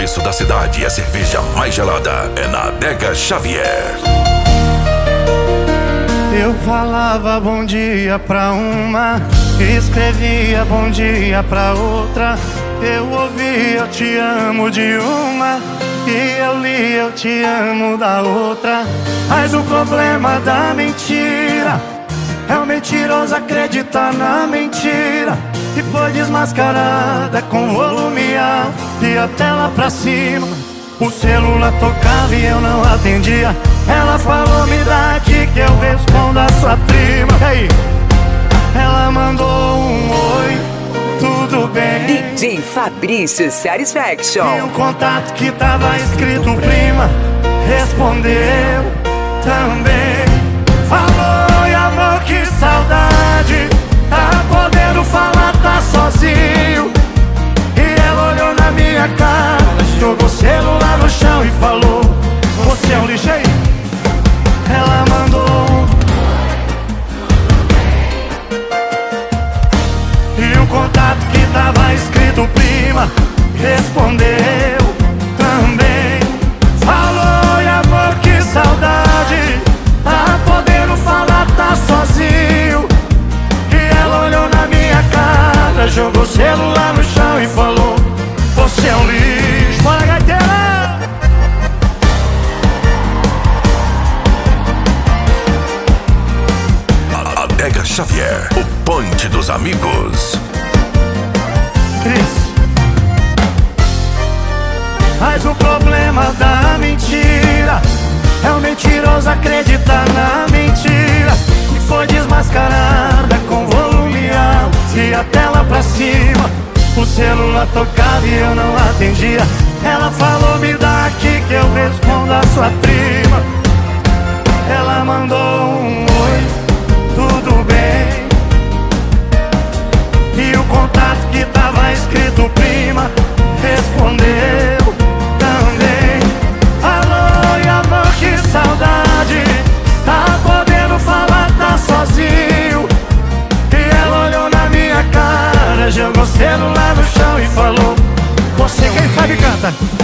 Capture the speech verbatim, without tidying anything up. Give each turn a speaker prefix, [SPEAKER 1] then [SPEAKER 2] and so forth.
[SPEAKER 1] preço da cidade e a cerveja mais gelada é na Adega Xavier.
[SPEAKER 2] Eu falava bom dia pra uma, escrevia bom dia pra outra. Eu ouvi eu te amo de uma, e eu li eu te amo da outra. Mas o problema da mentira é o mentiroso acreditar na mentira, e foi desmascarada com volume alto e a tela pra cima. O celular tocava e eu não atendia. Ela falou, me dá aqui que eu respondo a sua prima. E aí? Ela mandou um oi, tudo bem?
[SPEAKER 3] D J Fabrício Satisfaction.
[SPEAKER 2] E o contato que tava escrito prima respondeu também. Falou, e amor, que saudade, tá podendo falar, tá sozinho. E ela olhou na minha cara, jogou o celular no chão e falou, você é um lixo aí? Ela mandou. E o contato que tava escrito prima respondeu também. Falou, e amor, que saudade, tá podendo falar, tá sozinho. E ela olhou na minha cara, jogou o celular no chão e falou, você é um lixo. Bora, gaiteira!
[SPEAKER 1] Adega Xavier, o ponte dos amigos.
[SPEAKER 2] Cris. Mas o problema da mentira é o mentiroso acreditar na mentira, e foi desmascarada com volume alto e a tela pra cima. O celular tocava e eu não atendia. Ela falou, me dá aqui que eu respondo a sua prima. Ela mandou um oi, tudo bem? E o contato que tava escrito prima respondeu também. Alô, e amor, que saudade, tá podendo falar, tá sozinho. E ela olhou na minha cara, jogou o celular no chão e falou, você quem sabe canta.